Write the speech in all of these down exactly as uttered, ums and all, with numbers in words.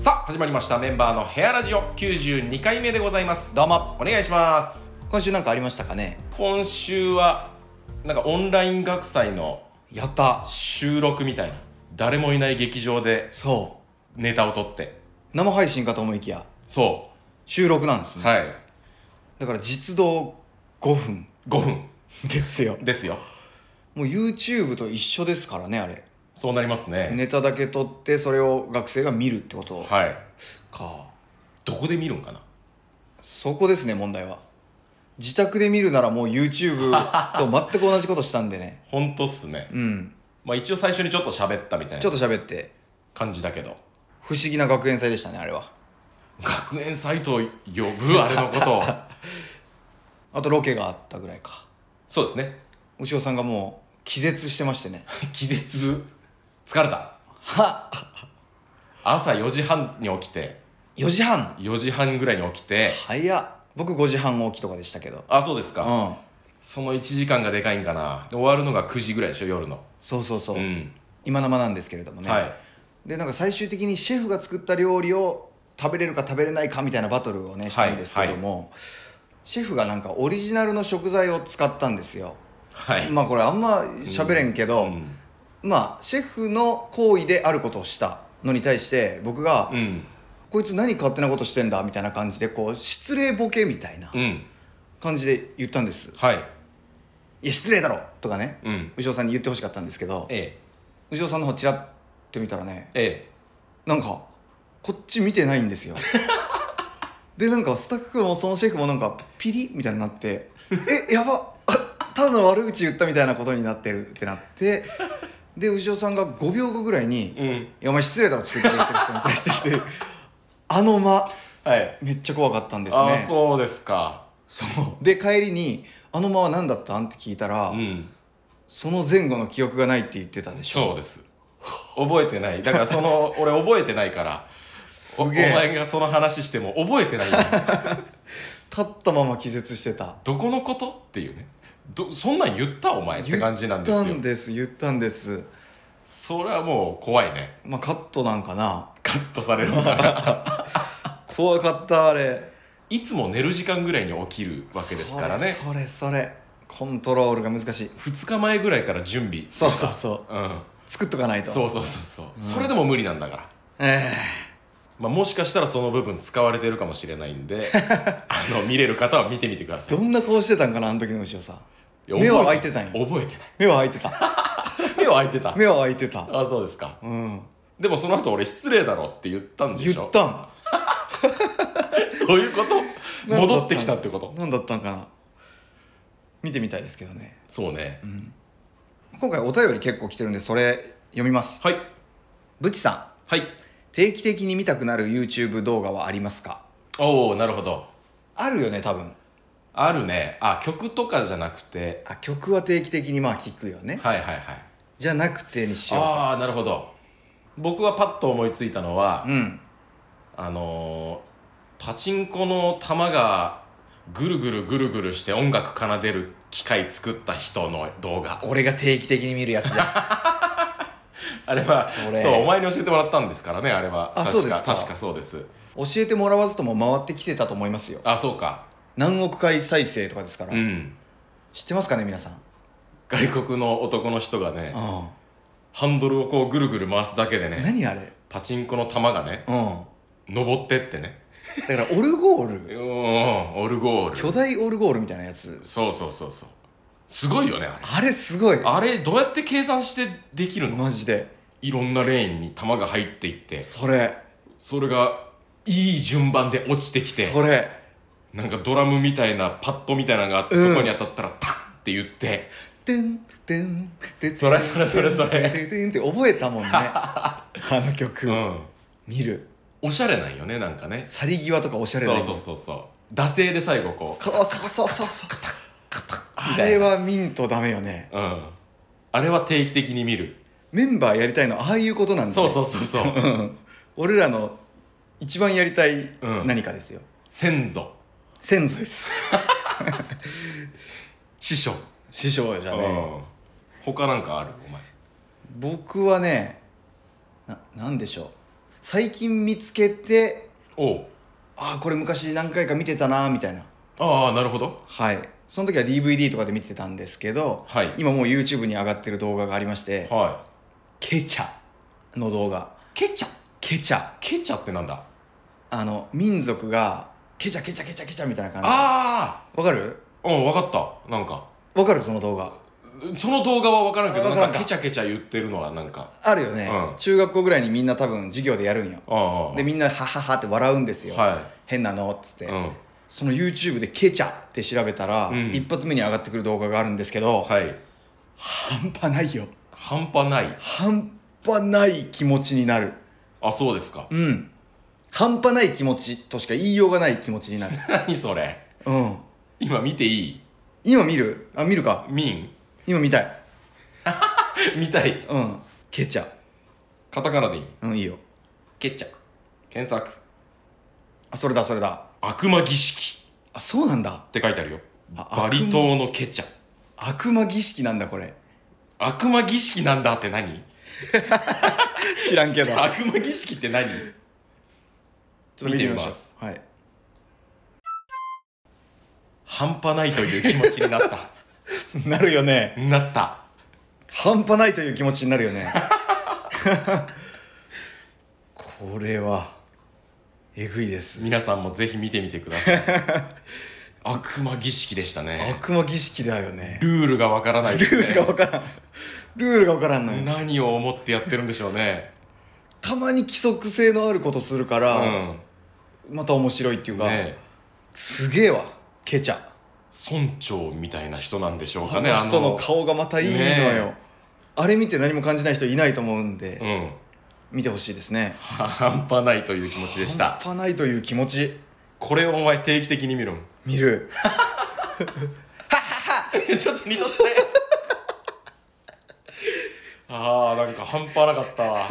さあ始まりましたメンバーのヘアラジオきゅうじゅうにかいめでございます。 どうも。 お願いします。 今週なんかありましたかね。 今週はなんかオンライン学祭のやった収録みたいな、誰もいない劇場でそネタを撮って、 う生配信かと思いきやそ収録なんですね、 うはいだから実動ごふんごふんですよ。 ですよ。 もう YouTube と一緒ですからね。あれそうなりますね。 ネタだけ撮ってそれを学生が見るってことはいか。 どこで見るんかな。 そこですね、問題は。自宅で見るならもう YouTube と全く同じことしたんでねほんとっすね。 うんまあ一応最初にちょっと喋ったみたいなちょっと喋って感じだけど、 不思議な学園祭でしたね、あれは。 学園祭と呼ぶあれのことをあとロケがあったぐらいか。 そうですね。 牛尾さんがもう気絶してましてね気絶疲れた。 は朝よじはんに起きて、 よじはんよじはんぐらいに起きて、 早っ。僕ごじはん起きとかでしたけど。 あ、そうですか、 うんそのいちじかんがでかいんかな。で終わるのがくじぐらいでしょ、夜の。 そうそうそう、 うん今生なんですけれどもね、 はいでなんか最終的にシェフが作った料理を食べれるか食べれないかみたいなバトルをねしたんですけども、シェフがなんかオリジナルの食材を使ったんですよ。 はいまあこれあんま喋れんけど、 うんまあシェフの行為であることをしたのに対して僕が、 うんこいつ何勝手なことしてんだみたいな感じでこう失礼ボケみたいなうん感じで言ったんです。 はいいや失礼だろとかね、 うん牛尾さんに言ってほしかったんですけど、 え牛尾さんの方チラッと見たらね、 ええなんかこっち見てないんですよでなんかスタッフもそのシェフもなんかピリみたいになってえやばただの悪口言ったみたいなことになってるってなって、で牛尾さんがごびょうごぐらいに「 えうんいやお前失礼だろ作ってくれてる人に対して」ってあの間はいめっちゃ怖かったんですね。 あ、そうですか。 そうで帰りに「あの間は何だったん?」って聞いたら、 うんその前後の記憶がないって言ってたでしょ。 そうです。覚えてない。だからその俺覚えてないからすおおげえ前がその話しても覚えてないよ立ったまま気絶してた。 どこのことっていうね。どそんなん言ったお前って感じなんですよ。 言ったんです言ったんですそれはもう怖いね。 まあカットなんかな。 カットされるのかな怖かったあれ。 いつも寝る時間ぐらいに起きるわけですからね。 それそれそれコントロールが難しい。 ふつかまえぐらいから準備してそうそうそうう、ん、 作っとかないと。 そうそうそうそう、 うんそれでも無理なんだから、 えまあ、もしかしたらその部分使われてるかもしれないんであの見れる方は見てみてくだえさい。 どんな顔してたんかなあの時の牛尾さん。 いや目は開いてたんや。 覚えてない。 目は開いてた目は開いてた。 目は開いてた。 あ、そうですか。 うんでもその後俺失礼だろって言ったんでしょ。 言ったんどういうことなんだったん戻ってきたってこと。 何だったんかな。見てみたいですけどね。 そうね、 うん、今回お便り結構来てるんでそれ読みます。 はいぶちさん、 はい。 定期的に見たくなる YouTube 動画はありますか？ おお、なるほど。 あるよね多分。 あるね。あ、曲とかじゃなくて、 あ曲は定期的にまあ聞くよね。 はいはいはい。 じゃなくてにしようか。 ああ、なるほど。僕はパッと思いついたのは、 うんあのー、パチンコの玉がぐるぐるぐるぐるして音楽奏でる機械作った人の動画。 俺が定期的に見るやつじゃんあれはそれそうお前に教えてもらったんですからね、あれは。確かあそうですか確かそうです。 教えてもらわずとも回ってきてたと思いますよ。 あ、そうか。 何億回再生とかですから、 うん知ってますかね皆さん。 外国の男の人がね、 うんハンドルをこうぐるぐる回すだけでね、 何あれ。 パチンコの玉がねうん登ってってね、 だからオルゴーうルん、オルゴール。 巨大オルゴールみたいなやつ。 そうそうそうそう、すごいよねあれ。 あれすごい。 あれどうやって計算してできるの？ マジでいろんなレーンに玉が入っていって、 それそれがいい順番で落ちてきて、 それなんかドラムみたいなパッドみたいなのがあって、 うんそこに当たったらタンって言っててんてんてんそれそれそれそれてんてんてんって覚えたもんねあの曲、 うん見る。 おしゃれなんよね、なんかね。 去り際とかおしゃれだよ。 そうそうそうそう惰性で最後こう、 そうそうそうそうそうあれはミントダメよね。 うんあれは定期的に見る。 メンバーやりたいのああいうことなんだね。 そうそうそうそううん俺らの一番やりたいうん何かですよ、 先祖先祖です師匠。 師匠じゃね、 うん他なんかあるお前？ 僕はねな、なんでしょう、 最近見つけて、 おう。 ああこれ昔何回か見てたなみたいな。 ああ、なるほど。 はい。その時は ディーブイディー とかで見てたんですけど、 はい。 今もう YouTube に上がってる動画がありまして、 はケチャの動画。 い。ケチャ。 ケチャ。 ケチャってなんだ。 あの民族がケチャケチャケチャケチャみたいな感じ。 あわかる？ あ。うん、わかった。なんか。 わかるその動画。 その動画はわからんけど、 あわからんかなんかケチャケチャ言ってるのはなんか。 あるよね、 うん中学校ぐらいにみんな多分授業でやるんよ。 ああ。 でみんなハハハって笑うんですよ、 は変なのっつって、 い。うん。 その YouTube でケチャって調べたら、 うん一発目に上がってくる動画があるんですけど、 はい。 半端ないよ。 半端ない。 半端ない気持ちになる。 あ、そうですか。 うん半端ない気持ちとしか言いようがない気持ちになる何それ。 うん今見ていい？ 今見る？あ見るか。 見ん？ 今見たい。 見たい。 うんケチャ。 カタカナでいい？ うんいいよ。 ケチャ。検索。 あそれだそれだ。 悪魔儀式あそうなんだ。 って書いてあるよ。 あバリ島のケチャ。 悪魔儀式なんだこれ。 悪魔儀式なんだって何？ 知らんけどちょっ悪魔儀式って何？ と見てみましょう。 見てみますはい半端ないという気持ちになったなるよね。 なった。 半端ないという気持ちになるよねこれはえぐいです。 皆さんもぜひ見てみてください悪魔儀式でしたね。 悪魔儀式だよね。 ルールがわからないですね。 ルールがわからんルールがわからんのよ。 何を思ってやってるんでしょうね。 たまに規則性のあることするかうら、 んまた面白いっていうか、 ね、 すげえわケチャ。 村長みたいな人なんでしょうかね。 あの人の顔がまたいいのよ、 ねあれ見て何も感じない人いないと思うんで、 うん見てほしいですね。 半端ないという気持ちでした。 半端ないという気持ち。 これをお前定期的に見ろ。 見るちょっと似とってあーなんか半端なかったわ。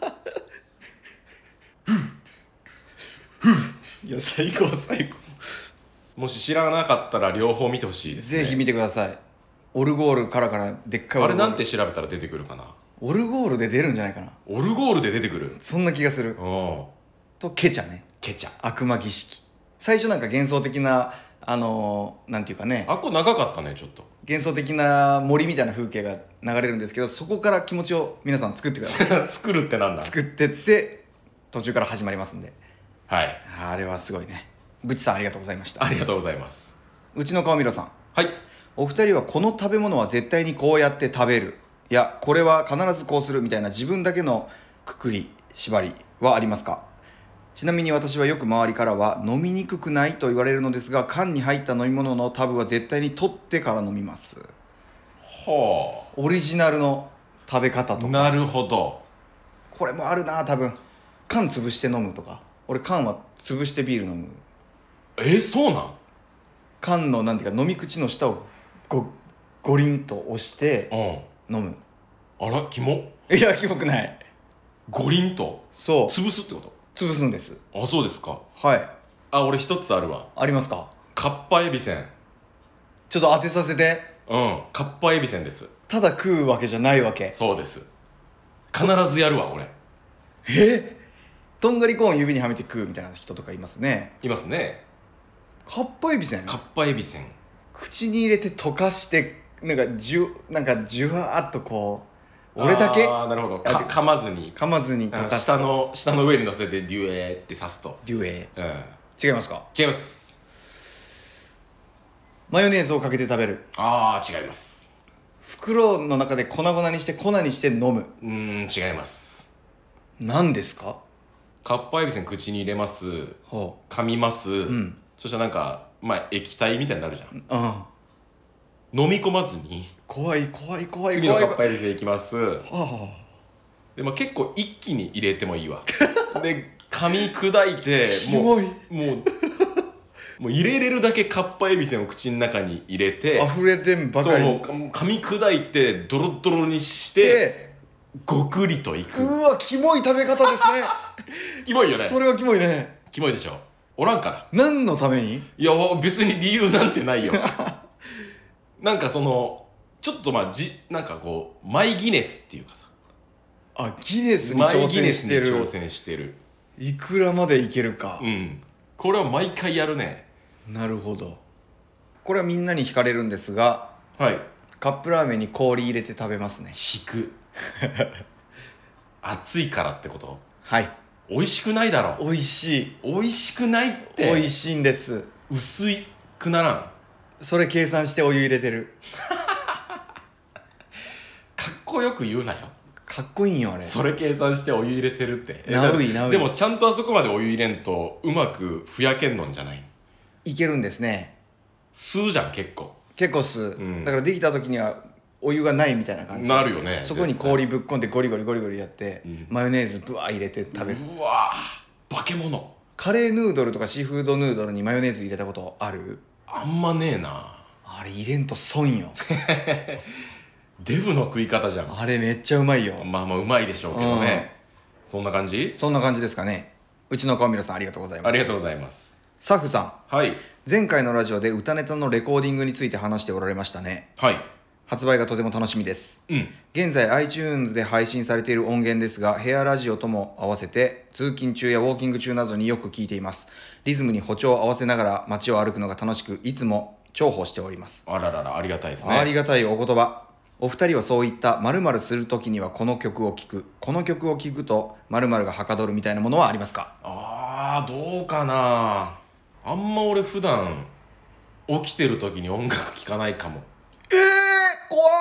いや最高最高。 もし知らなかったら両方見てほしいですね。 ぜひ見てください。オルゴールからからでっかいオあれルゴール。 なんて調べたら出てくるかな。 オルゴールで出るんじゃないかな。 オルゴールで出てくる。 そんな気がする。 うんとケチャね。 ケチャ。 悪魔儀式。最初なんか幻想的なあのー、なんていうかね、 あっこ長かったねちょっと。 幻想的な森みたいな風景が流れるんですけど、そこから気持ちを皆さん作ってください作るってなんだ。 作ってって途中から始まりますんで、 はい。 あれはすごいね。ブチさんありがとうございました。 ありがとうございます。 うちの顔見ろさん、 はい。 お二人はこの食べ物は絶対にこうやって食べる、いやこれは必ずこうするみたいな自分だけのくくり縛りはありますか？ちなみに私はよく周りからは飲みにくくないと言われるのですが、缶に入った飲み物のタブは絶対に取ってから飲みます。 はオリジナルの食べ方とか。 あ。なるほど。 これもあるな多分。缶潰して飲むとか。俺缶は潰してビール飲む。 えそうなん？ 缶のなんていうか飲み口の下をゴゴリンと押してうん。 飲む。 あらキモ。 いやキモくない。 ゴリンとそう潰すってこ潰すんです。 と？あそうですか。 はいあ俺一つあるわ。 ありますか？ カッパエビせん。 ちょっと当てさせて。 うんカッパエビせんです。 ただ食うわけじゃないわけ。 そうです。必ずやるわ俺。 えとんがりコーン指にはめて食うみたいな人とかいますね。 いますね。 カッパエビせんカッパエビせん。 口に入れて溶かしてなんかじゅなんかじゅわーっとこう俺だけああなるほど。か噛まずに噛まずに溶かす。 下の下の上に乗せてデュエーって刺すと。 デュエうん違いますか？ 違います。 マヨネーズをかけて食べる。 ああ違います。 袋の中で粉々にして粉にして飲む。 うーん違います。 何ですか？ カッパエビせん口に入れます。 は噛みます。 あうんそしたらなんかまあ液体みたいになるじゃん。 あ飲み込まずに怖い怖い怖い次の怖いカッパエビせんいきます。 はでまあ結構一気に入れてもいいわ。で噛み砕いてキもうモいもうもう入れれるだけカッパエビせんを口の中に入れて、 溢れてんばかり。 そうもう噛み砕いてドロドロにしてでごくりといく。 うわキモい食べ方ですねキモいよね。 それはキモいね。 キモいでしょ。おらんから。 何のために？ いや別に理由なんてないよ。なんかそのちょっとまあじなんかこうマイギネスっていうかさ、 あギネスにマイ挑ギネスに戦してる。 挑戦してる。 いくらまでいけるか、 うんこれは毎回やるね。 なるほど。これはみんなに惹かれるんですが、 はいカップラーメンに氷入れて食べますね。 引く暑いからってこと？ はい、 美味しくないだろ。 美味しい。 美味しくないって美味しいんです。 薄いくならん。 それ計算してお湯入れてる。 かっこよく言うなよ。 かっこいいんよあれ。 それ計算してお湯入れてるってえナウイナウイでもちゃんとあそこまでお湯入れんとうまくふやけんのんじゃない？ いけるんですね。 吸うじゃん結構。 結構す、 うん、 だからできた時にはお湯がないみたいな感じなるよね。 そこに氷ぶっこんでゴリゴリゴリゴリやって、 うん、 マヨネーズブワー入れて食べる。 うわー化け物。 カレーヌードルとかシーフードヌードルにマヨネーズ入れたことある？ あんまねえな。 あれ入れんと損よ。 デブの食い方じゃん。 あれめっちゃうまいよ。 まあまあうまいでしょうけどね、うん、そんな感じ？ そんな感じですかね。うちの川村さんありがとうございます。 ありがとうございます。 サフさん、はい、 前回のラジオで歌ネタのレコーディングについて話しておられましたね。 はい。 発売がとても楽しみです、 うん、 現在 iTunes で配信されている音源ですが、ヘアラジオとも合わせて通勤中やウォーキング中などによく聞いています。リズムに歩調を合わせながら街を歩くのが楽しく、いつも重宝しております。 あららら、ありがたいですね。 ありがたいお言葉。お二人はそういった〇〇するときにはこの曲を聴く、この曲を聴くと〇〇がはかどるみたいなものはありますか？ あーどうかな。あんま俺普段起きてる時に音楽聴かないかも。 えー、怖っ。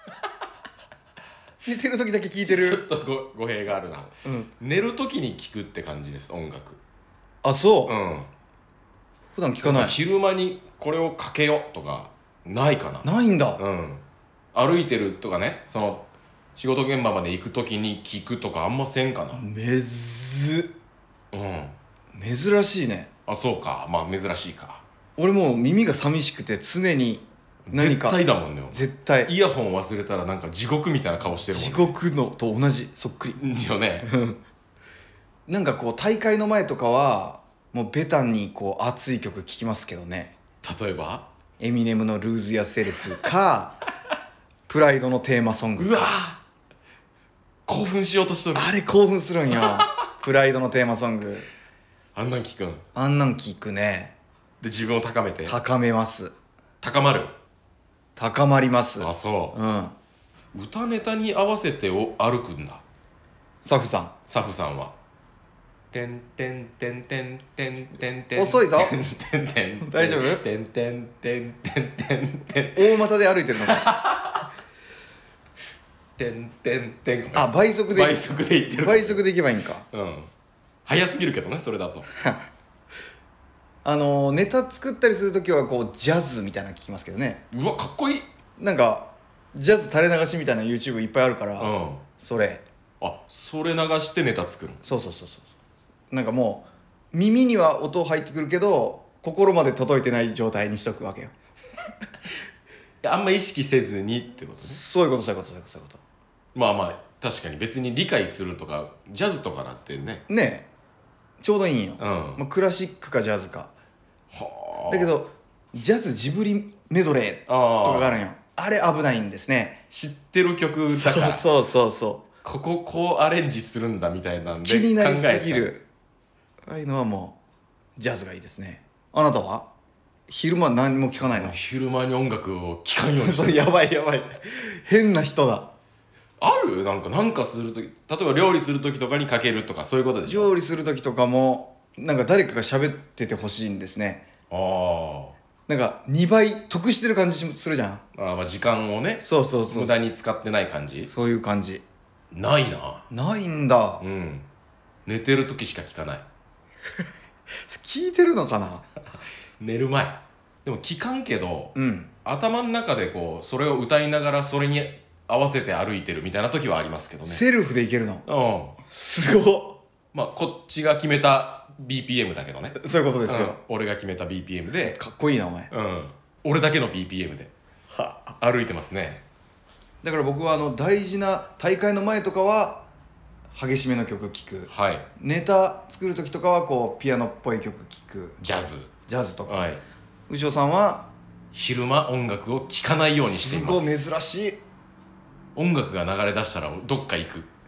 寝てる時だけ聴いてる。 ちょっとご語弊があるな、 うん、 寝る時に聴くって感じです、音楽。 あ、そう、 うん、 普段聴かない。 昼間にこれをかけよとかないかな。 ないんだ。 うん、歩いてるとかね、その仕事現場まで行く時に聴くとかあんませんかな。 めずうん珍しいね。 あ、そうか、まあ珍しいか。 俺もう耳が寂しくて常に何か絶対だもんね。 絶対イヤホン忘れたらなんか地獄みたいな顔してるもんね。 地獄のと同じ、そっくりよね。 なんかこう大会の前とかはもうベタにこう熱い曲聴きますけどね。 例えばエミネムのルーズやセルフかプライドのテーマソング。 うわ興奮しようとしとる。 あれ興奮するんよ。プライドのテーマソングあんなん聞くんあんなん聞くね。 で自分を高めて。 高めます。 高まる。 高まります。 あ、そう、 うん。 歌ネタに合わせてを歩くんだサフさん。 サフさんはてんてんてんてんてんてんてん遅いぞ。 てんてん大丈夫？ てんてんてんてんてんてん大股で歩いてるのか。 てんてんてん。 あ、倍速で倍速で言ってる。 倍速でいけばいいんか。 うん早すぎるけどね、それだと。 あのーネタ作ったりするときはこうジャズみたいなの聞きますけどね。 うわかっこいい。 なんかジャズ垂れ流しみたいな YouTube いっぱいあるから、 うんそれあ、それ流してネタ作る。 そうそうそうそうなんかもう耳には音入ってくるけど心まで届いてない状態にしとくわけよ。 あんま意識せずにってことね。 そういうことそういうことそういうことそういうこまあまあ確かに別に理解するとかジャズとかだってね。 とねえちょうどいいんよ、 うんまあ、クラシックかジャズか。 はあ。 だけどジャズジブリメドレーとかがあるんよ。あれ危ないんですね。 知ってる曲だからそうそうそうそうこここうアレンジするんだみたいなんで気になりす考えちゃう。 ぎる。ああいうのはもうジャズがいいですね。あなたは昼間何も聞かないの？ 昼間に音楽を聴かんようにしてる。 それやばいやばい変な人だ。 あるなんかなんかするとき、例えば料理するときとかにかけるとかそういうことでしょ。 料理する時とかもなんか誰かが喋っててほしいんですね。 あなんかにばい得してる感じするじゃん。 ーあー、まあ時間をねそうそうそう無駄に使ってない感じ。 そういう感じないな。 ないんだ。 うん寝てるときしか聞かない。 聞いてるのかな。 寝る前でも聞かんけど、 うん頭の中でこうそれを歌いながらそれに合わせて歩いてるみたいな時はありますけどね。 セルフでいけるのうんすごっ。 まあこっちが決めた ビーピーエム だけどね。 そういうことですよ、 うん俺が決めた ビーピーエム で、 かっこいいなお前。 うん俺だけの ビーピーエム では歩いてますね。 だから僕はあの大事な大会の前とかは激しめの曲聴く。 はい。 ネタ作る時とかはこうピアノっぽい曲聴く。 ジャズ。 ジャズとか。 はい。 牛尾さんは昼間音楽を聴かないようにしています。 すごい珍しい。 音楽が流れ出したらどっか行く。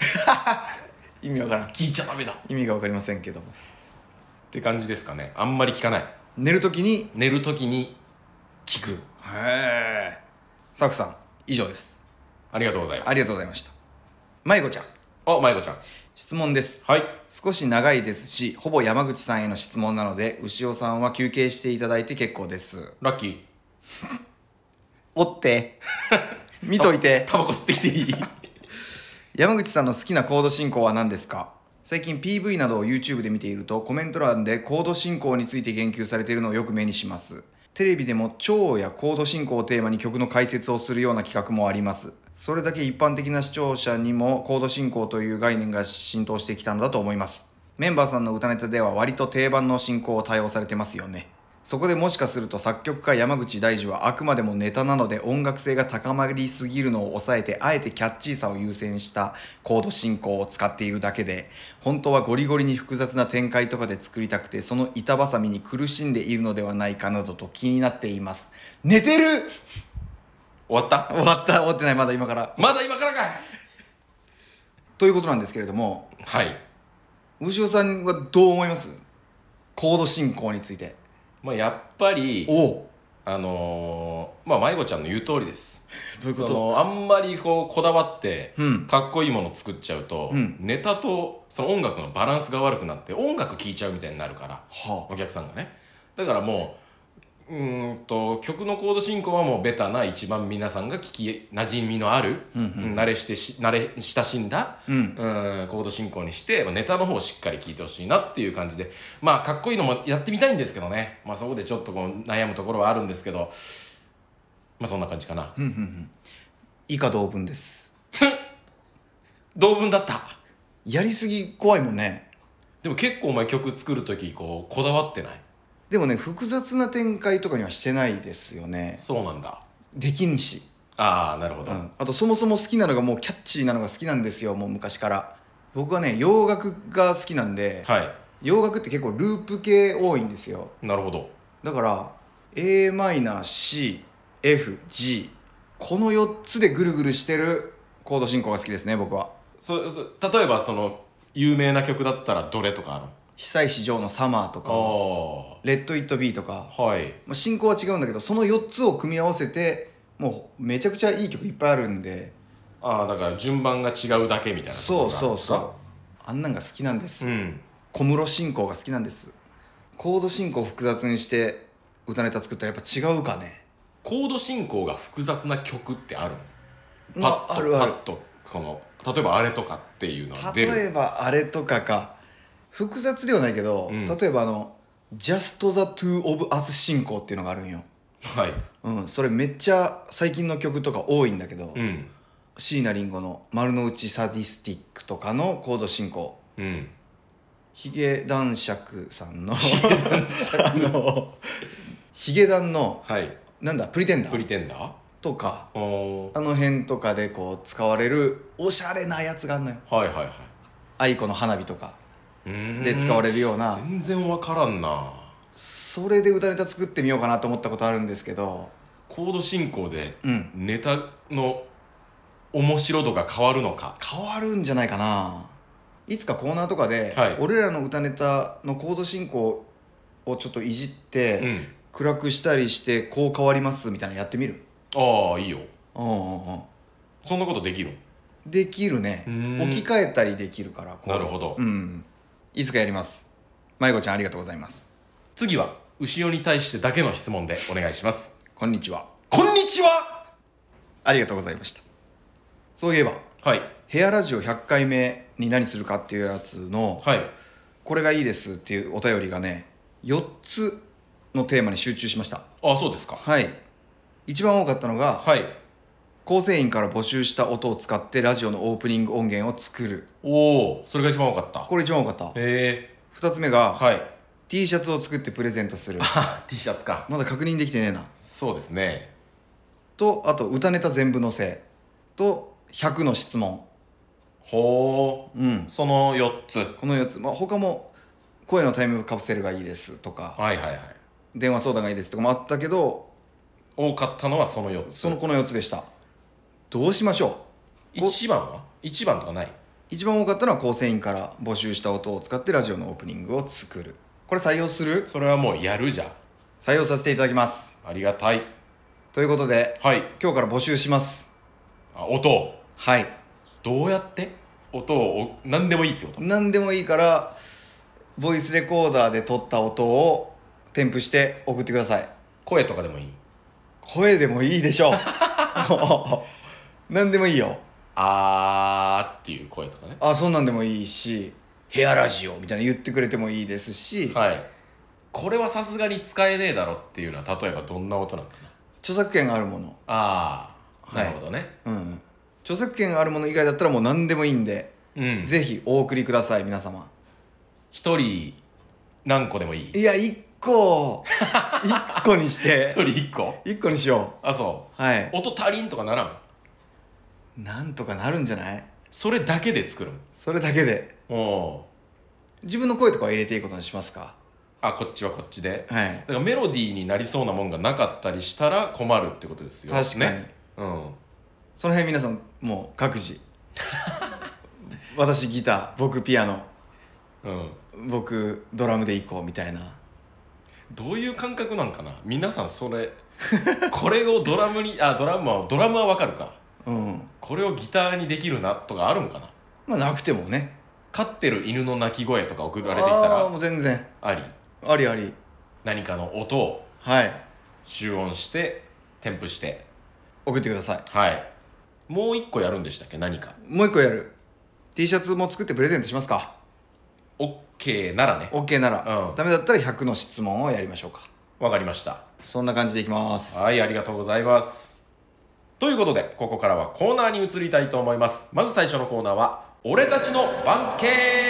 意味わからん。 聞いちゃダメだっ意味がわかりませんけども。 て感じですかね。あんまり聞かない。 寝るときに寝るときに聞く。 へえ。サクさん以上です。 ありがとうございます。 ありがとうございました。まいこちゃん、 あ、まいこちゃん。 質問です。 はい。 少し長いですし、ほぼ山口さんへの質問なので、牛尾さんは休憩していただいて結構です。 ラッキー。 おって見といて。 タバコ吸ってきていい？ 山口さんの好きなコード進行は何ですか？最近 ピーブイ などを YouTube で見ていると、コメント欄でコード進行について言及されているのをよく目にします。テレビでも超やコード進行をテーマに曲の解説をするような企画もあります。それだけ一般的な視聴者にもコード進行という概念が浸透してきたのだと思います。メンバーさんの歌ネタでは割と定番の進行を対応されてますよね。そこでもしかすると作曲家山口大二はあくまでもネタなので音楽性が高まりすぎるのを抑えて、あえてキャッチーさを優先したコード進行を使っているだけで、本当はゴリゴリに複雑な展開とかで作りたくて、その板挟みに苦しんでいるのではないかなどと気になっています。寝てる。 終わった終わった。終わってない。まだ今からまだ今からかい。 ということなんですけれども、 はい。 牛尾さんはどう思います？コード進行について。 まあやっぱりおお。 あのー、まあまいこちゃんの言う通りです。 どういうこと？ そのあんまりこうこだわってうんかっこいいものを作っちゃうと、 うん、 ネタとその音楽のバランスが悪くなって音楽聴いちゃうみたいになるから、 はお客さんがね。だからもううーんと曲のコード進行はもうベタな一番皆さんが聞き馴染みのある、 うんうん慣れしてし慣れ親しんだ、 うんうんコード進行にして、まあネタの方をしっかり聞いてほしいなっていう感じで、まあかっこいいのもやってみたいんですけどね、まあそこでちょっとこう悩むところはあるんですけど、まあそんな感じかな。 うんうんうん。以下同文です。 同文だった。 やりすぎ怖いもんね。 でも結構お前曲作る時こうこだわってない？ でもね、複雑な展開とかにはしてないですよね。 そうなんだ。 できんし、 ああなるほど、 うん、あとそもそも好きなのがもうキャッチーなのが好きなんですよ。もう昔から僕はね、洋楽が好きなんで、 はい。 洋楽って結構ループ系多いんですよ。 なるほど。 だから エーマイナー、シー、エフ、ジー このよっつでぐるぐるしてるコード進行が好きですね、僕は。 そそ例えばその有名な曲だったらどれとかあるの？ 久石譲のサマーとか、 あレッド・イット・ビーとか、 あはい。 まあ進行は違うんだけど、そのよっつを組み合わせてもうめちゃくちゃいい曲いっぱいあるんで。 ああだから順番が違うだけみたいなとこそうろがあるそうそう、あんなんが好きなんです、 うん小室進行が好きなんです。コード進行を複雑にして歌ネタ作ったらやっぱ違うかね。 コード進行が複雑な曲ってあるの？ まパッとあ、あるある。 パッとこの例えばあれとかっていうのは出る？ 例えばあれとかか。複雑ではないけど、 うん例えばあの Just the Two of Us 進行っていうのがあるんよ。 はいうん、それめっちゃ最近の曲とか多いんだけど、 うん椎名林檎の丸の内サディスティックとかのコード進行、 うんヒゲ男爵さんのあのヒゲダンのはいなんだプリテンダプリーテンダーとか、 おーあの辺とかでこう使われるおしゃれなやつがあんのよ。 はいはいはい愛子の花火とかうーんで使われるような、 全然わからんな。 それで歌ネタ作ってみようかなと思ったことあるんですけど、 コード進行でうんネタの面白度が変わるのか？ 変わるんじゃないかな。いつかコーナーとかで、 はい俺らの歌ネタのコード進行をちょっといじって、 うん暗くしたりしてこう変わりますみたいなのやってみる。 ああいいよ。 うんうんうん。 そんなことできる？ できるね。 うーん置き換えたりできるから。コードなるほどうん。いつかやります。まいこちゃんありがとうございます。 次は牛尾に対してだけの質問でお願いします。 こんにちは。 こんにちは。 ありがとうございました。そういえばはいヘアラジオひゃっかいめに何するかっていうやつの、 はいこれがいいですっていうお便りがね、よっつのテーマに集中しました。 あそうですか。 はい。一番多かったのが、 はい。 構成員から募集した音を使ってラジオのオープニング音源を作る。 おおそれが一番多かった。 これ一番多かった。 へえ二つ目が、 はい T シャツを作ってプレゼントする。 あ T シャツか。 まだ確認できてねえな。 そうですね。 と、あと歌ネタ全部載せとひゃくの質問。 ほううん。 そのよっつ。 このよっつ、まあ、他も声のタイムカプセルがいいですとか、 はいはいはい。 電話相談がいいですとかもあったけど、 多かったのはそのよっつ。 そのこのよっつでした。どうしましょう。こ一番は一番とかない？ 一番多かったのは構成員から募集した音を使ってラジオのオープニングを作る。これ採用する？ それはもうやるじゃん。 採用させていただきます。 ありがたい。 ということで、 はい。 今日から募集します。 あ、音。 はい。 どうやって音を何でもいいってこと？ 何でもいいからボイスレコーダーで撮った音を添付して送ってください。 声とかでもいい？ 声でもいいでしょう。何でもいいよ。 あーっていう声とかね。 あ、そんなんでもいいし、ヘアラジオみたいな言ってくれてもいいですし、 はい。これはさすがに使えねえだろっていうのは例えばどんな音なのかな？ 著作権があるもの。 ああ、 はい、 なるほどね。 うん。著作権があるもの以外だったらもう何でもいいんで、 うん、 ぜひお送りください皆様。 一人何個でもいい？ いや、一個一個にして一人一個？ 一個にしよう。あ、そう。 はい。 音足りんとかならん？ なんとかなるんじゃない？ それだけで作るん？ それだけで。 お自分の声とかは入れていいことにしますか？ あ、こっちはこっちで。 はい。 だからメロディーになりそうなもんがなかったりしたら困るってことですよ。 確かに。 ね、うん。 その辺皆さんもう各自。私ギター、僕ピアノ、 うん、 僕ドラムでいこうみたいな。 どういう感覚なんかな皆さん。それこれをドラムにあドラムはドラムはわかるか、 うん、 これをギターにできるなとかあるんかな？ まあなくてもね。 飼ってる犬の鳴き声とか送られてきたらああ、もう全然ありありあり。 何かの音をはい集音して添付して送ってください。 はい。もう一個やるんでしたっけ？何かもう一個やる。 T シャツも作ってプレゼントしますか？ OK ならね。 OK なら、 うん、 ダメだったらひゃくの質問をやりましょうか。 わかりました。 そんな感じでいきます。 はい、ありがとうございます。ということでここからはコーナーに移りたいと思います。まず最初のコーナーは俺たちの番付。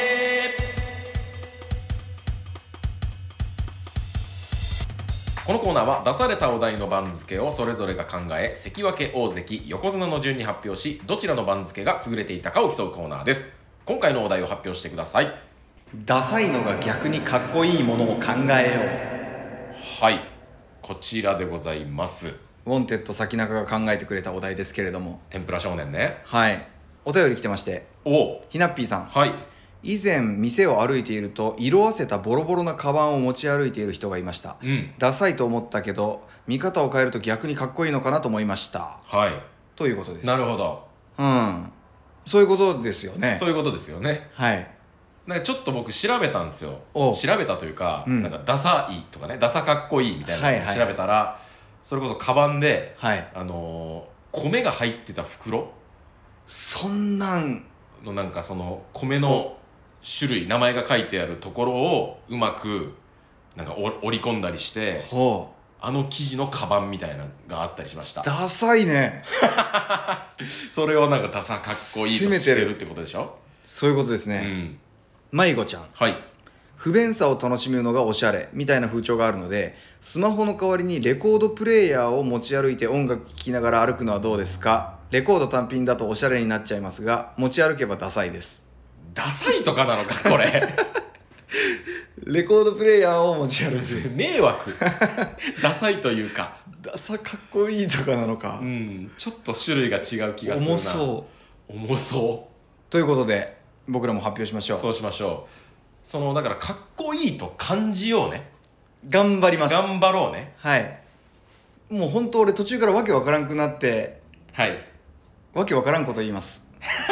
このコーナーは出されたお題の番付をそれぞれが考え、関脇、大関、横綱の順に発表し、どちらの番付が優れていたかを競うコーナーです。今回のお題を発表してください。 ダサいのが逆にかっこいいものを考えよう。はい、こちらでございます。 ウォンテッド先中が考えてくれたお題ですけれども、 天ぷら少年ね。 はい、お便り来てまして、 おひなっぴーさん。 はい。 以前店を歩いていると色あせたボロボロなカバンを持ち歩いている人がいました、 うん、 ダサいと思ったけど見方を変えると逆にかっこいいのかなと思いました。 はい。 ということです。 なるほど。 うん、そういうことですよね。 そういうことですよね。 はい。 なんかちょっと僕調べたんですよ。 調べたというか、 うん、 なんかダサいとかね、ダサかっこいいみたいなのを調べたら、はいはい、それこそカバンで、 はい、 あのー、米が入ってた袋そんなんのなんかその米の種類、名前が書いてあるところをうまくなんか織り込んだりして、 ほう、 あの生地のカバンみたいなのがあったりしました。 ダサいね。 それをなんかダサかっこいいとしてるってことでしょ。 そういうことですね。うん、まいごちゃん。 はい。 不便さを楽しむのがおしゃれみたいな風潮があるので、スマホの代わりにレコードプレーヤーを持ち歩いて音楽聴きながら歩くのはどうですか？レコード単品だとおしゃれになっちゃいますが、持ち歩けばダサいです。 ダサいとかなのかこれ。 レコードプレイヤーを持ち歩く。 迷惑。ダサいというかダサかっこいいとかなのか。 うん、ちょっと種類が違う気がするな。 重そう重そうということで僕らも発表しましょう。 そうしましょう。そのだからかっこいいと感じようね。 頑張ります。 頑張ろうね。 はい。もう本当俺途中からわけわからんくなって、 はい、 わけわからんこと言います。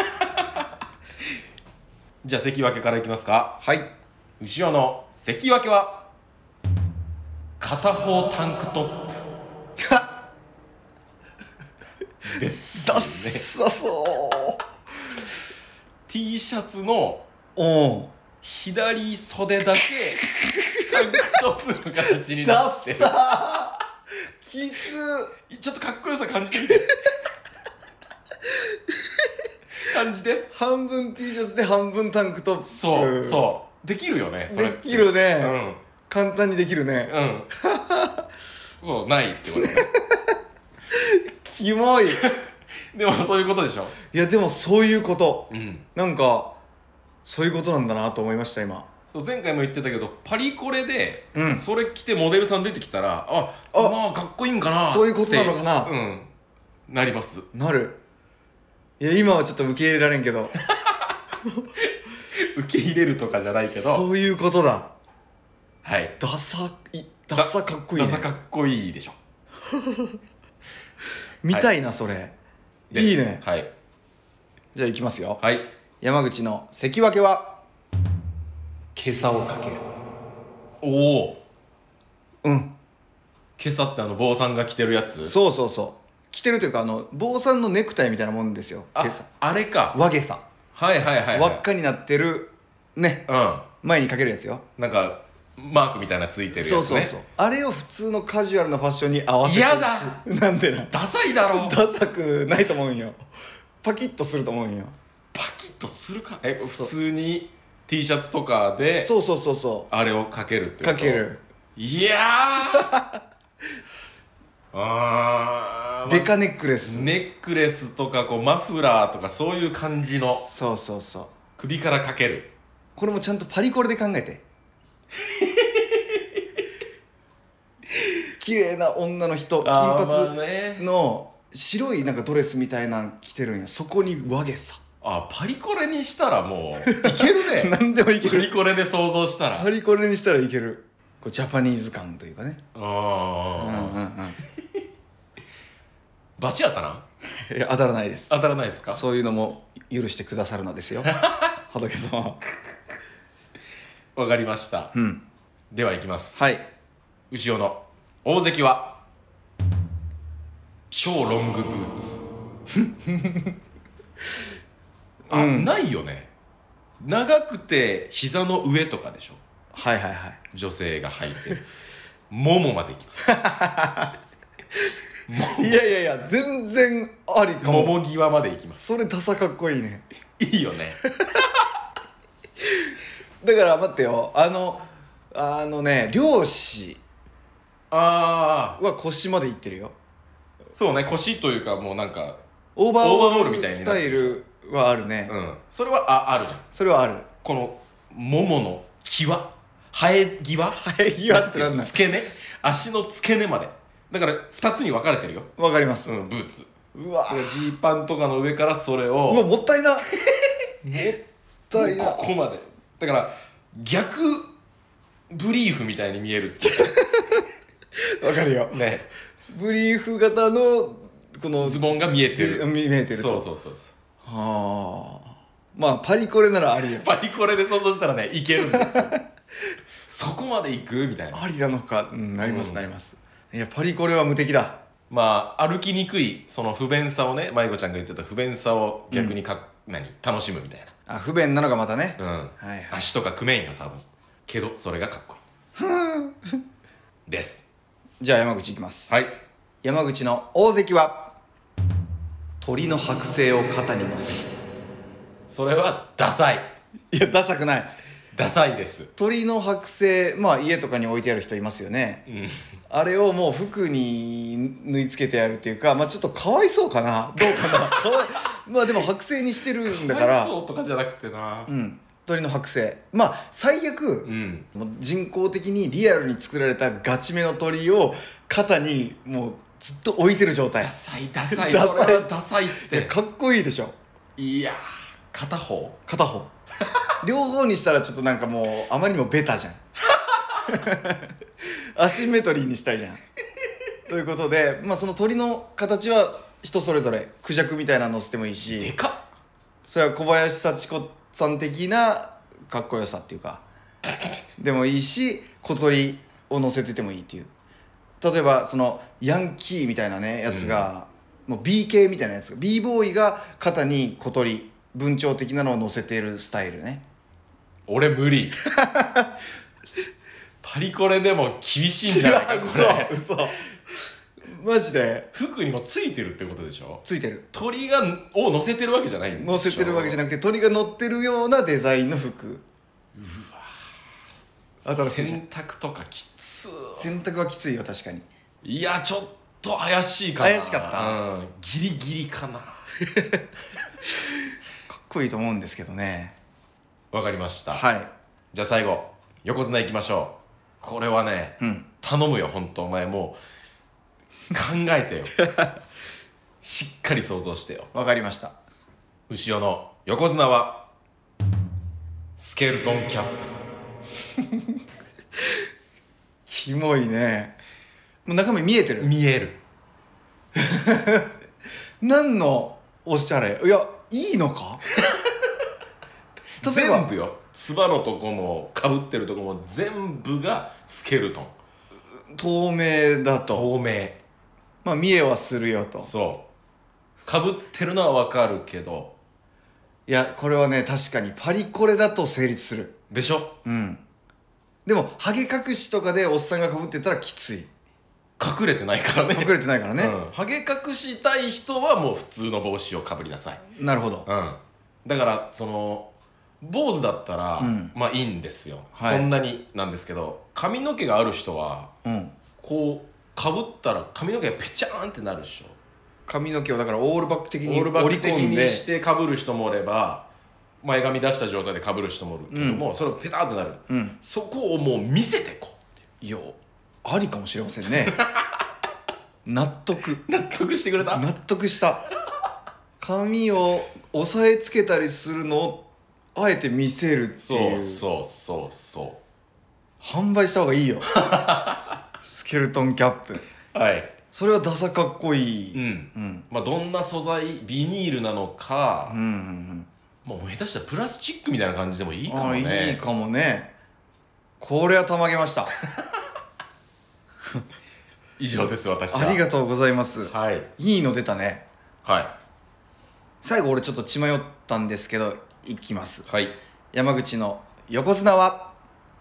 じゃあ関脇からいきますか。 はい。 後ろの関脇は片方タンクトップですね。 ダッサそう。 T シャツのお左袖だけタンクトップの形になってる。 ダッサー。きつ。 ちょっとかっこよさ感じてみて。感じて。 半分 T シャツで半分タンクトップ。 そうそうできるよね。それできるね、 うん、 簡単にできるね。 うんそうないってことね。 キモい。 でもそういうことでしょ。 いやでもそういうこと、 うん、なんかそういうことなんだなと思いました今。 そう前回も言ってたけどパリコレで、 うん、 それ着てモデルさん出てきたらああまあかっこいいんかなそういうことなのかな。 うんなります。 なる。いや今はちょっと受け入れられんけど受け入れるとかじゃないけど、 そういうことだ。 はい、 ダサい、ダサかっこいいね。 ダサかっこいいでしょ。 見たいな、それ。 ですいいね。 はい、 じゃあいきますよ。 はい、 山口の関脇は袈裟をかける。 おお、 うん。 今朝ってあの坊さんが着てるやつ。 そうそうそう。着てるというか、あの坊さんのネクタイみたいなもんですよ。 あ袈裟。 あれか。 和袈裟。 はいはいはい、はい、 輪っかになってるね。 うん前にかけるやつよ。 なんかマークみたいなついてるやつね。 そうそうそう。あれを普通のカジュアルなファッションに合わせて。 嫌だ。 なんでな。 ダサいだろ。 ダサくないと思うんよ。パキッとすると思うんよ。 パキッとするか。え、普通に T シャツとかでそうそうそうそうあれをかけるってこと。 かける。 いやーあーデカネックレス。 ネックレスとかこうマフラーとかそういう感じのそうそうそう。 首からかける。 これもちゃんとパリコレで考えて。綺麗な女の人、金あーまあ髪ねの白いなんかドレスみたいなん着てるんや。そこに和げさ。 あ、パリコレにしたらもういけるね。 何でもいける。 パリコレで想像したら。 パリコレにしたらいける。こうジャパニーズ感というかね。 あうんうんー、 うん。 バチ当たらん？ いや当たらないです。 当たらないですか？ そういうのも許してくださるのですよ。仏様は。 わかりました。 うん。 では行きます。 はい。 後ろの大関は超ロングブーツ。あ、 うんないよね。長くて膝の上とかでしょ。 はいはいはい。 女性が履いてる。ももまでいきます。 いやいやいや、全然ありかも。 もも際までいきます。 それダサかっこいいね。 いいよね。 だから待ってよ、あのあのね、漁師ああ、 は腰までいってるよ。 そうね、腰というかもうなんかオーバーオーバーオオールールみたいになってるスタイルはあるね。 うん、それはああるじゃん。 それはある。 このももの際、生え際、 生え際ってなんなん？ 付け根、足の付け根まで。だからふたつに分かれてるよ。 わかります。 うん、ブーツ。 うわジーパンとかの上からそれをうわ、もったいな。もったいな。 ここまで。だから逆ブリーフみたいに見えるっていわかるよ。 うね。 ブリーフ型のこのズボンが見えてる。 見えてると。 そうそうそうそう。 はあ。まあパリコレならありよ。 パリコレで想像したらね、いけるんですよ。そこまで行くみたいな。 ありなのか、うん、なりますうんなります。いやパリコレは無敵だ。 まあ歩きにくいその不便さをね、舞子ちゃんが言ってた不便さを逆にか、うん、何楽しむみたいあ、不便なのがまたね。 な。うん。 はいはい。 足とか組めんよ多分。けどそれがかっこいい。です。 じゃあ山口いきます。 はい。 山口の大関は鳥の剥製を肩に乗せる。 それはダサい。 いやダサくない。 ダサいです。 鳥の剥製、まあ家とかに置いてある人いますよね。 うん。 あれをもう服に縫い付けてやるっていうか、まあちょっとかわいそうかな、どうかな。かわいまあでも剥製にしてるんだから。 そうとかじゃなくてな。 うん、鳥の剥製、まあ最悪、 うん。 もう人工的にリアルに作られたガチめの鳥を肩にもうずっと置いてる状態。 ダサいダサい。 ダサいそれはダサいっいやて。 かっこいいでしょ。 いやー、片方。 片方両方にしたらちょっとなんかもうあまりにもベタじゃん。アシンメトリーにしたいじゃん。ということで、まあその鳥の形は人それぞれ、クジャクみたいなの乗せてもいいでし、 かっ。 それは小林幸子さん的なかっこよさっていうかでもいいし、小鳥を乗せててもいいっていう。例えばそのヤンキーみたいなねやつが、もう ビー 系みたいなやつが B ボーイが肩に小鳥文鳥的なのを乗せているスタイルね。 俺無理。パリコレでも厳しいんじゃないかこれ。 嘘嘘マジで服にもついてるってことでしょ。 ついてる。 鳥がを乗せてるわけじゃないんでしょ。 乗せてるわけじゃなくて鳥が乗ってるようなデザインの服。 うわ新しいじゃん。 洗濯とかきつー。 洗濯はきついよ確かに。 いやちょっと怪しいかな。 怪しかった、 うん、ギリギリかな。 かっこいいと思うんですけどね。 わかりました。 はい。 じゃあ最後横綱いきましょう。これはね、 うん、 頼むよ本当お前もう考えてよ。しっかり想像してよ。 わかりました。 後ろの横綱はスケルトンキャップ。 キモいね。もう中身見えてる。 見える。 何のおしゃれ。いやいいのか。例えば全部よ。つばのとこもかぶってるとこも全部がスケルトン。 透明だと透明。 まあ見えはするよと。 そうかぶってるのはわかるけど。 いやこれはね確かにパリコレだと成立するでしょ。 うんでもハゲ隠しとかでおっさんがかぶってたらきつい。 隠れてないからね。 隠れてないからね、 うん、ハゲ隠したい人はもう普通の帽子をかぶりなさい。 なるほど、 うん、だからその坊主だったら、うん、まあいいんですよ、はい、そんなになんですけど髪の毛がある人は、うん、こうかぶったら髪の毛がペチャーンってなるでしょ。 髪の毛をだからオールバック的にオールバック的にしてかぶる人もおれば前髪出した状態でかぶる人もいるけども、うん、それをペターってなる、うん、そこをもう見せてこうっていう。 いやありかもしれませんね。納得納得してくれた。 納得した。髪を押さえつけたりするのをあえて見せるっていう。 そうそうそうそう販売した方がいいよ。スケルトンキャップ。 はい、 それはダサかっこいい、 うんうん、まあどんな素材ビニールなのか、うんうんうん、もう下手したらプラスチックみたいな感じでもいいかもね。 あいいかもね。これはたまげました。 以上です私は。 ありがとうございます、 はい、 いいの出たね。 はい。 最後俺ちょっと血迷ったんですけどいきます、 はい、 山口の横綱は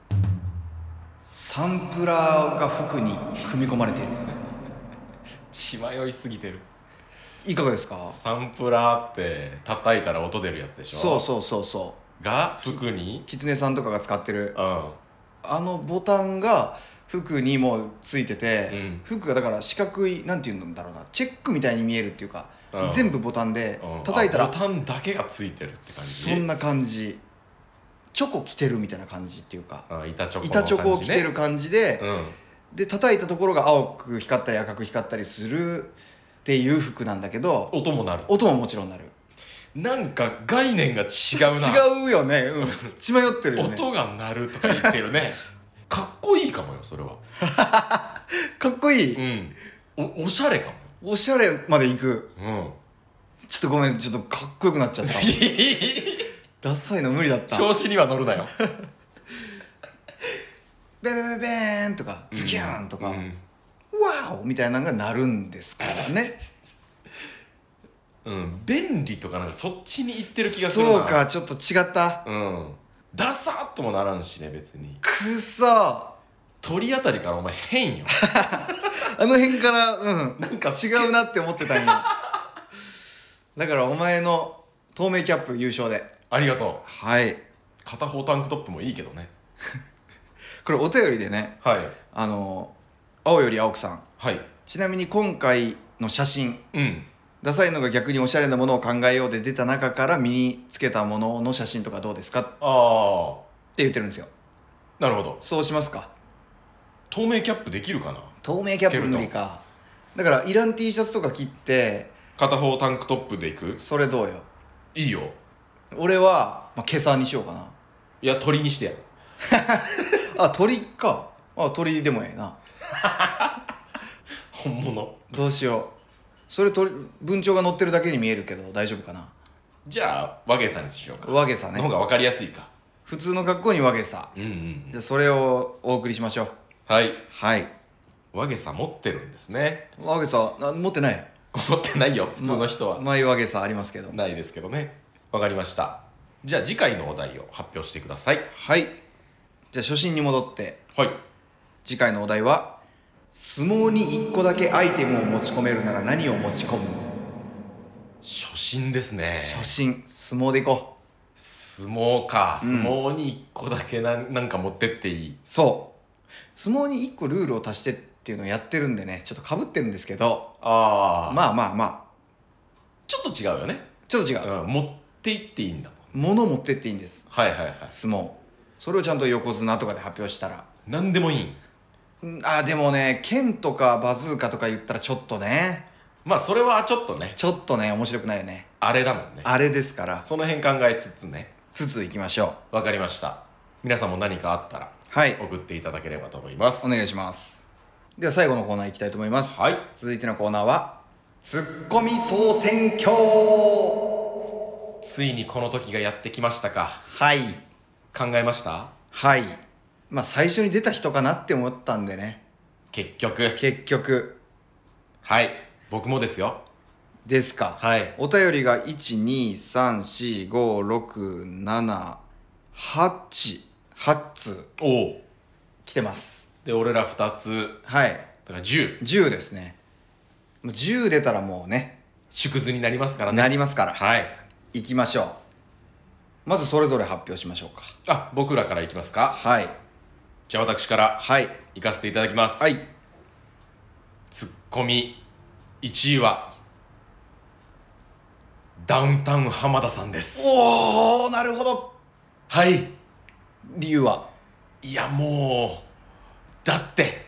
サンプラーが服に組み込まれている。 血迷いすぎてる。 いかがですか。 サンプラーって叩いたら音出るやつでしょ。 そうそうそうそうが服にキツネさんとかが使ってる、 うん、 あのボタンが服にもついてて、うん、服がだから四角いなんていうんだろうなチェックみたいに見えるっていうか、うん、全部ボタンで叩いたら、 うん、ボタンだけがついてるって感じ。 そんな感じ。チョコ着てるみたいな感じっていうか、 あ板チョコの感じ、ね、 板チョコを着てる感じで、うん、で叩いたところが青く光ったり赤く光ったりするっていう服なんだけど、 音も鳴る。 音ももちろん鳴る。なんか概念が違うな。 違うよね、うん、血迷ってるよね。 音が鳴るとか言ってるね。かっこいいかもよそれは。 かっこいい、 うん、お, おしゃれかも。 おしゃれまで行く、 うん、 ちょっとごめんちょっとかっこよくなっちゃった。ダサいの無理だった。 調子には乗るなよ。 ベベベベーンとかズキューンとか、うんうん、ワオみたいなのが鳴るんですからね。 うん、便利とかなんかそっちに行ってる気がするな。 そうかちょっと違った。 うん、ダサッともならんしね別に。 くそ鳥あたりからお前変よ。 あの辺からうんなんか違うなって思ってたんや。だからお前の透明キャップ優勝でありがとう。 はい。 片方タンクトップもいいけどね。 これお便りでね、 はい、 あの青より青くさん、 はい、 ちなみに今回の写真、 うん、 ダサいのが逆におしゃれなものを考えようで出た中から身につけたものの写真とかどうですかって言ってるんですよ。 なるほど。 そうしますか。 透明キャップできるかな。 透明キャップ無理か。だからいらん T シャツとか切って片方タンクトップでいく。 それどうよ。 いいよ。 俺は、まあ、今朝にしようかな。 いや鳥にしてやる。 あ鳥か。あ鳥でもええな。 本物。 どうしよう。それ鳥文鳥が載ってるだけに見えるけど大丈夫かな。 じゃあ和芸さんにしようか。 和芸さんね。 の方が分かりやすいか。 普通の格好に和芸さん、うんうん、じゃあそれをお送りしましょう。 はいはい。 和芸さん持ってるんですね。 和芸さん持ってない。 持ってないよ普通の人は。 ま、前和芸さんありますけど。 ないですけどね。わかりました。じゃあ次回のお題を発表してください。 はい。じゃあ初心に戻って、 はい、 次回のお題は相撲にいっこだけアイテムを持ち込めるなら何を持ち込む。 初心ですね。 初心。相撲でいこう。 相撲か。相撲にいっこだけな ん, なんか持ってっていい。 そう相撲にいっこルールを足してっていうのをやってるんでねちょっと被ってるんですけど、 あまあまあまあちょっと違うよね。 ちょっと違う、 うん、持っていっていいんだもん。物持ってっていいんです。 はいはいはい。 相撲それをちゃんと横綱とかで発表したら何でもいい。 あでもね剣とかバズーカとか言ったらちょっとね、 まあそれはちょっとねちょっとね面白くないよね。 あれだもんね。 あれですからその辺考えつつね。 つついきましょわかりました。皆さんも何かあったらう。はい送っていただければと思います。 お願いします。では最後のコーナーいきたいと思います。 はい。 続いてのコーナーはツッコミ総選挙。 ついにこの時がやってきましたか。 はい考えました？ はいまあ最初に出た人かなって思ったんでね、 結局。 結局はい。僕もですよ。 ですか。 はい。 お便りがいちにさんしごろくななはちはち通おお。 来てます。 で、俺らふたつ。 はいだからじゅう。 じゅうですね。もうじゅう出たらもうね縮図になりますからね。 なりますから、 はい。 いきましょう。まずそれぞれ発表しましょうか。 あ、僕らからいきますか。 はいじゃあ私からはい行かせていただきます。 はいツッコミいちいはダウンタウン浜田さんです。 おおなるほど。 はい。 理由は？ いやもうだって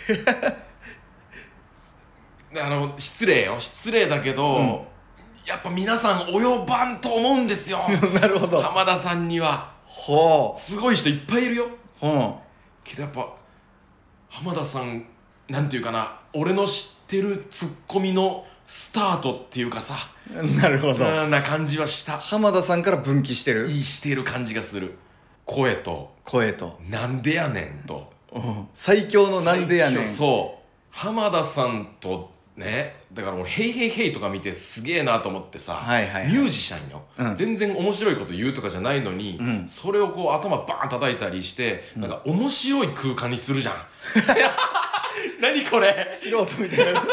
あの失礼よ失礼だけど、うん、やっぱ皆さん及ばんと思うんですよなるほど。 浜田さんにはほうすごい人いっぱいいるよ。 ほうけどやっぱ浜田さんなんていうかな、俺の知ってるツッコミのスタートっていうかさ、 なるほどな感じはした。 浜田さんから分岐してるいいしてる感じがする。声と声となんでやねんと、 うん、最強のなんでやねん。 そう浜田さんとね、だから俺ヘイヘイヘイとか見てすげえなと思ってさ、 はいはいはい、 ミュージシャンよ、うん、全然面白いこと言うとかじゃないのに、うん、それをこう頭バーン叩いたりして、うん、なんか面白い空間にするじゃん何これ素人みたいな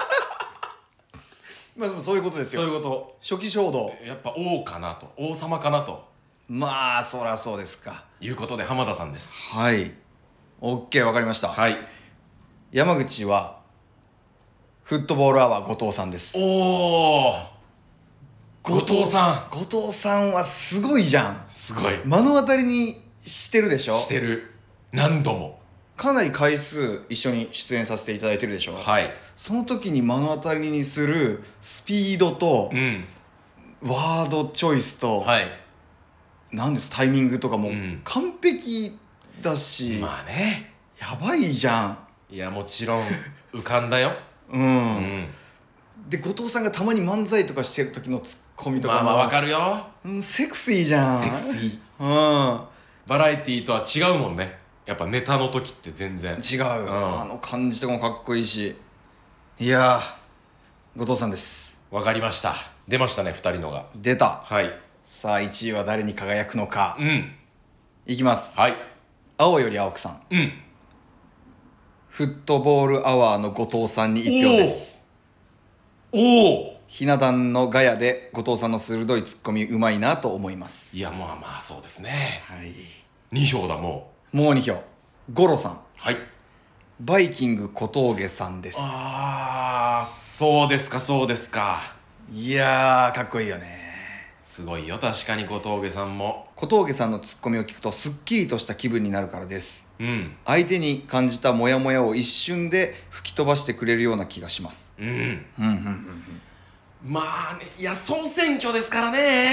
まあでもそういうことですよ。 そういうこと。 初期衝動やっぱ王かなと、王様かなと、 まあそらそうですかいうことで浜田さんです。 はい OK わかりました。 はい。 山口はフットボールアワー後藤さんです。 おお後藤さん後藤さんはすごいじゃん。 すごい目の当たりにしてるでしょ。 してる。何度もかなり回数一緒に出演させていただいてるでしょ。 はい。 その時に目の当たりにするスピードと、 うん、 ワードチョイスと、 はい、 なんですタイミングとかもうん完璧だし、 まあねやばいじゃん。 いやもちろん浮かんだようん、 うん、 で後藤さんがたまに漫才とかしてる時のツッコミとかもまあまあわかるよ、 うん、セクシーじゃん。 セクシー、 うん、 バラエティーとは違うもんね。やっぱネタの時って全然違う、うん、あの感じとかもかっこいいし。いやー後藤さんです。 わかりました。出ましたねふたりのが出た。 はい。 さあいちいは誰に輝くのか。 うんいきます。 はい。 青より青くさん。 うんフットボールアワーの後藤さんにいち票です。 おおひな壇のガヤで後藤さんの鋭いツッコミうまいなと思います。 いやまあまあそうですね。 はい。 に票だ。もうもうに票。ゴロさん。 はい。 バイキング小峠さんです。 ああそうですかそうですか。 いやーかっこいいよね。 すごいよ確かに小峠さんも。 小峠さんのツッコミを聞くとすっきりとした気分になるからです。 うん、 相手に感じたモヤモヤを一瞬で吹き飛ばしてくれるような気がします。 うん。うんうんうんうん。 まあね、いや総選挙ですからね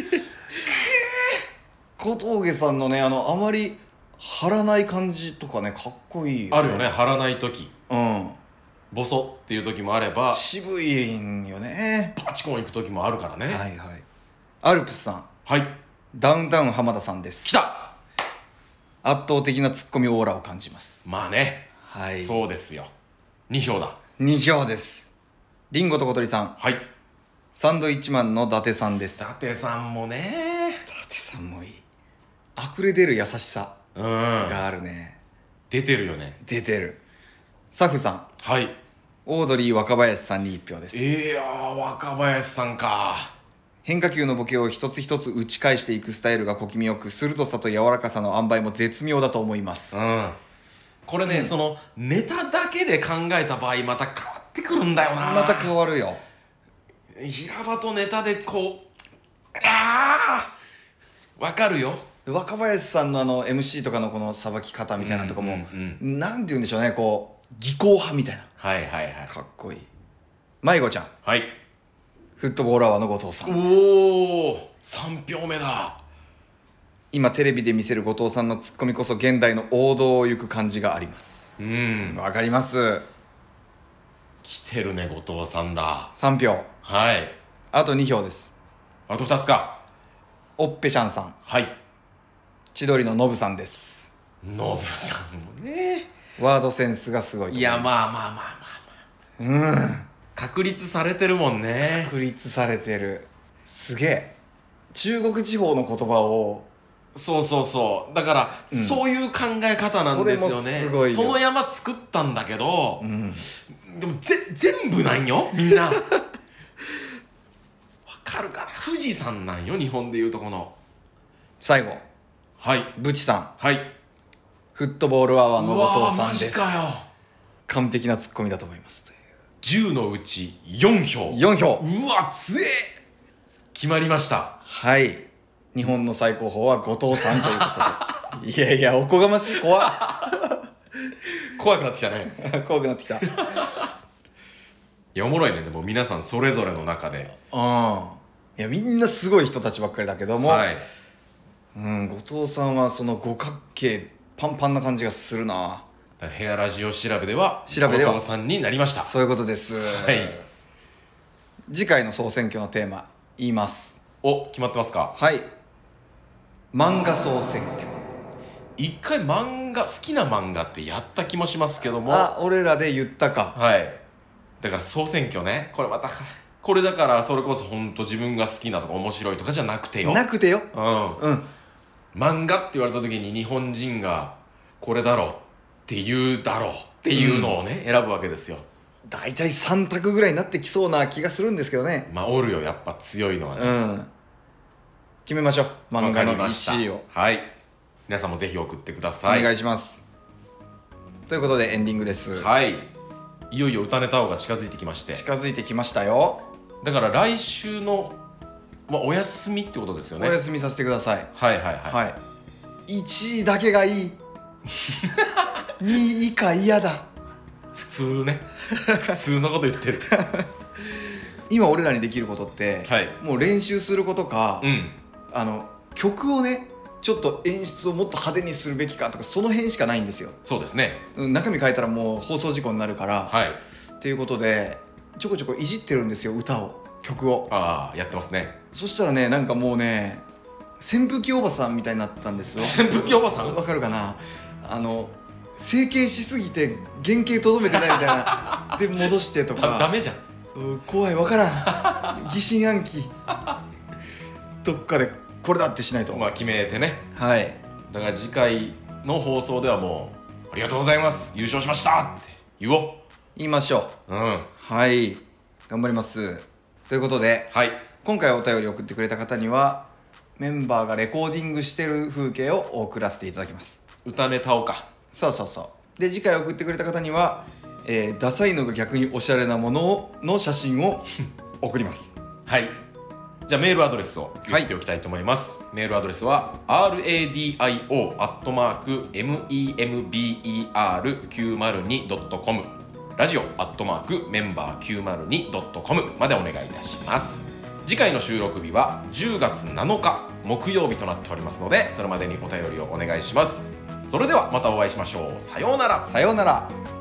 小峠さんのねあのあまり張らない感じとかねかっこいいよね。 あるよね張らない時。 うんボソっていう時もあれば渋いんよね。 バチコン行く時もあるからね。 はいはい。アルプスさん。 はい。 ダウンタウン浜田さんです。 来た。 圧倒的なツッコミオーラを感じます。 まあね、 はい、 そうですよ。に票だ。 に票です。リンゴと小鳥さん。 はい。 サンドイッチマンの伊達さんです。 伊達さんもね。 伊達さんもいい。溢れ出る優しさがあるね。 出てるよね。 出てる。サフさん。 はい。 オードリー若林さんにいち票です。 いやー若林さんか。 変化球のボケを一つ一つ打ち返していくスタイルが小気味よく、鋭さと柔らかさの塩梅も絶妙だと思います。 うん。これね、うん、そのネタだけで考えた場合また変わってくるんだよな。 また変わるよ。 平場とネタでこうああわかるよ。 若林さんのあの エムシー とかのこのさばき方みたいなとこも、うんうんうん、なんて言うんでしょうね、こう技巧派みたいな。 はいはいはい。 かっこいい。迷子ちゃん。 はい。 フットボールアワーの後藤さん。 おおさん票目だ。 今テレビで見せる後藤さんのツッコミこそ現代の王道を行く感じがあります。 うんわかります。 来てるね後藤さんだ。 さん票。 はい、 あとに票です。 あとふたつか。 おっぺちゃんさん、 はい千鳥のノブさんです。 ノブさんもね、 ワードセンスがすごいと思います。 いやまあまあまあまあまあ、うん、確立されてるもんね。 確立されてる。すげえ。中国地方の言葉を、 そうそうそう、だから、うん、そういう考え方なんですよね。それもすごいよ。その山作ったんだけど、うん、でもぜ全部なんよみんなわかるかな。富士山なんよ日本でいうとこの。最後、はいブチさん、 はい、 フットボールアワーの後藤さんです。 うわマジかよ。 完璧なツッコミだと思いますという。 じゅうのうちよん票。 よん票。 うわ強え。決まりました。 はい、日本の最高峰は後藤さんということでいやいやおこがましい。怖っ怖くなってきたね怖くなってきた。いやおもろいね。でも皆さんそれぞれの中で、 うん、いやみんなすごい人たちばっかりだけども、 はい、 うん、後藤さんはその五角形パンパンな感じがするな。 ヘアラジオ調べでは調べでは後藤さんになりました。 そういうことです。はい、次回の総選挙のテーマ言います。 お、決まってますか。 はい、漫画総選挙。 一回漫画好きな漫画ってやった気もしますけども、 あ、俺らで言ったか。 はい、だから総選挙ね。これまたこれだからそれこそ本当自分が好きなとか面白いとかじゃなくてよ。 なくてよ。 うん、 うん、 漫画って言われた時に日本人がこれだろうっていうだろうっていうのをね、うん、選ぶわけですよ。 大体さん択ぐらいになってきそうな気がするんですけどね。 まあおるよやっぱ強いのはね、 うん、決めましょう。漫画のいちいを。 はい、皆さんもぜひ送ってください。 お願いします。ということでエンディングです。 はい、いよいよ歌ネタ王が近づいてきまして。 近づいてきましたよ。だから来週の、まあ、お休みってことですよね。 お休みさせてください。 はいはいはい、はい、 いちいだけがいいにい以下嫌だ。 普通ね普通のこと言ってる今俺らにできることって、はい、もう練習することか、うん、あの曲をねちょっと演出をもっと派手にするべきかとかその辺しかないんですよ。 そうですね、 うん、中身変えたらもう放送事故になるから、はい、っていうことでちょこちょこいじってるんですよ、歌を、曲を。 ああやってますね。 そしたらね、なんかもうね扇風機おばさんみたいになったんですよ。 扇風機おばさんわかるかな。あの整形しすぎて原型とどめてないみたいなで戻してとかダメじゃん。 そう怖い、わからん疑心暗鬼どっかでこれだってしないと。 まあ決めてね。 はい、 だから次回の放送ではもうありがとうございます優勝しましたって言おう。 言いましょう。うん、はい、頑張ります。ということで、はい、今回お便り送ってくれた方にはメンバーがレコーディングしてる風景を送らせていただきます。 歌ネタをか。 そうそうそう。で次回送ってくれた方には、えー、ダサいのが逆におしゃれなものの写真を送りますはい、じゃあメールアドレスを言っておきたいと思います、はい、メールアドレスは ラディオ アットマーク メンバーきゅうまるにドットコム ラジオアットマークメンバーきゅうまるにドットコム までお願いいたします。次回の収録日はじゅうがつなのか木曜日となっておりますので、それまでにお便りをお願いします。それではまたお会いしましょう。さようなら。 さようなら。